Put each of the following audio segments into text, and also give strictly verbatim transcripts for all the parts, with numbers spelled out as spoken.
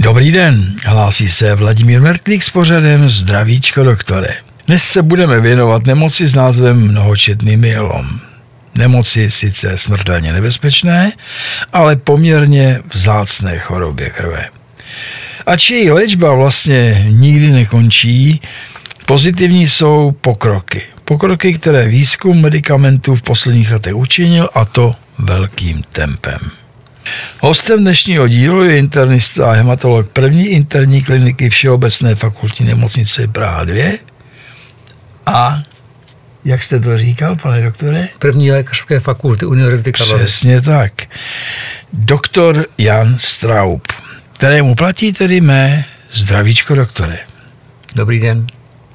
Dobrý den, hlásí se Vladimír Mertlík s pořadem Zdravíčko doktore. Dnes se budeme věnovat nemoci s názvem mnohočetný myelom. Nemoci sice smrtelně nebezpečné, ale poměrně vzácné chorobě krve. Ač její léčba vlastně nikdy nekončí, pozitivní jsou pokroky. Pokroky, které výzkum medicamentů v posledních letech učinil, a to velkým tempem. Hostem dnešního dílu je internista a hematolog první interní kliniky Všeobecné fakultní nemocnice Praha dva a, jak jste to říkal, pane doktore? První lékařské fakulty Univerzity Karlovy. Přesně tak. Doktor Jan Straub, kterému platí tedy mé zdravíčko doktore. Dobrý den.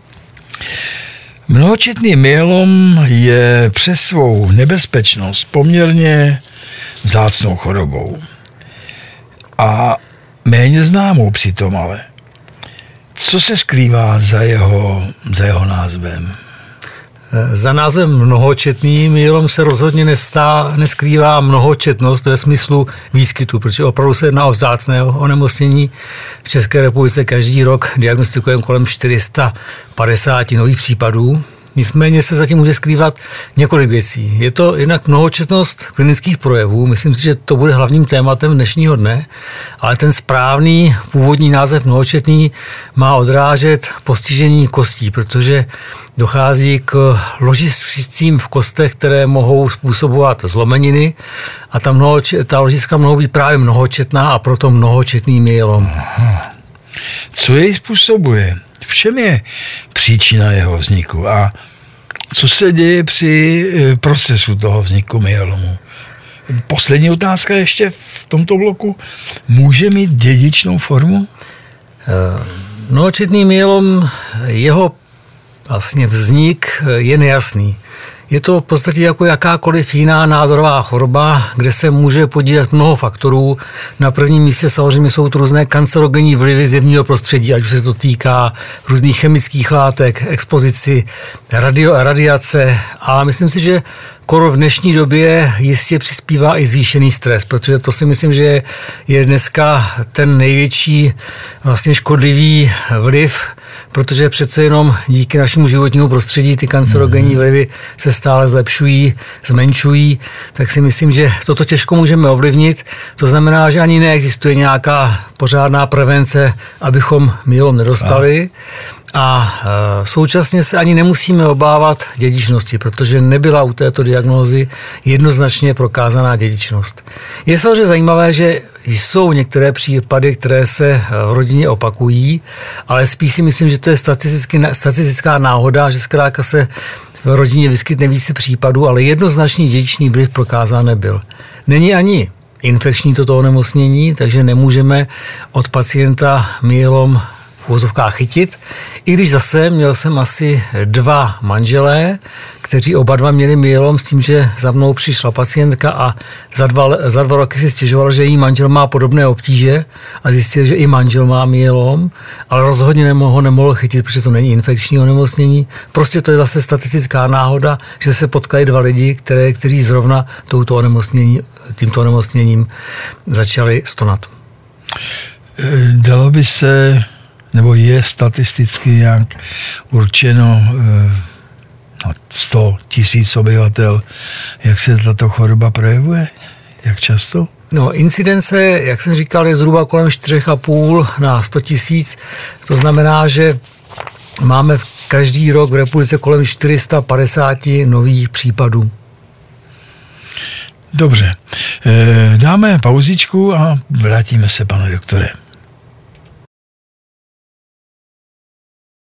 Mnohočetný myelom je přes svou nebezpečnost poměrně vzácnou chorobou a méně známou přitom ale. Co se skrývá za jeho, za jeho názvem? Za názvem mnohočetný myelom se rozhodně nestá, neskrývá mnohočetnost ve smyslu výskytu, protože opravdu se jedná o vzácného onemocnění. V České republice každý rok diagnostikujeme kolem čtyři sta padesát nových případů. Nicméně se zatím může skrývat několik věcí. Je to jednak mnohočetnost klinických projevů, myslím si, že to bude hlavním tématem dnešního dne, ale ten správný původní název mnohočetný má odrážet postižení kostí, protože dochází k ložiscím v kostech, které mohou způsobovat zlomeniny a ta, mnohoč- ta ložiska mohou být právě mnohočetná a proto mnohočetný myelom. Aha. Co jej způsobuje? V čem je příčina jeho vzniku a co se děje při procesu toho vzniku myelomu? Poslední otázka ještě v tomto bloku. Může mít dědičnou formu? Mnohočetný myelom, jeho vlastně vznik je nejasný. Je to v podstatě jako jakákoliv jiná nádorová choroba, kde se může podílet mnoho faktorů. Na prvním místě samozřejmě jsou to různé kancerogenní vlivy zemního prostředí, ať už se to týká různých chemických látek, expozici, radio, radiace. A myslím si, že koro v dnešní době jistě přispívá i zvýšený stres, protože to si myslím, že je dneska ten největší vlastně škodlivý vliv, protože přece jenom díky našemu životnímu prostředí ty kancerogenní vlivy se stále zlepšují, zmenšují, tak si myslím, že toto těžko můžeme ovlivnit. To znamená, že ani neexistuje nějaká pořádná prevence, abychom myelom nedostali. A e, současně se ani nemusíme obávat dědičnosti, protože nebyla u této diagnózy jednoznačně prokázaná dědičnost. Je samozřejmě zajímavé, že jsou některé případy, které se v rodině opakují, ale spíš si myslím, že to je statistická náhoda, že zkrátka se v rodině vyskytne více případů, ale jednoznačný dědičný vliv prokázán nebyl. Není ani infekční toto onemocnění, takže nemůžeme od pacienta myelom v uvozovkách chytit, i když zase měl jsem asi dva manželé, kteří oba dva měli myelom s tím, že za mnou přišla pacientka a za dva, za dva roky si stěžovala, že jí manžel má podobné obtíže a zjistil, že i manžel má myelom, ale rozhodně nemohl, ho nemohl chytit, protože to není infekční onemocnění. Prostě to je zase statistická náhoda, že se potkali dva lidi, které, kteří zrovna touto onemocnění, tímto onemocněním začali stonat. Dalo by se nebo je statisticky nějak určeno na sto tisíc obyvatel, jak se tato choroba projevuje? Jak často? No, incidence, jak jsem říkal, je zhruba kolem čtyři a půl na sto tisíc. To znamená, že máme každý rok v republice kolem čtyři sta padesát nových případů. Dobře. Dáme pauzičku a vrátíme se, pane doktore.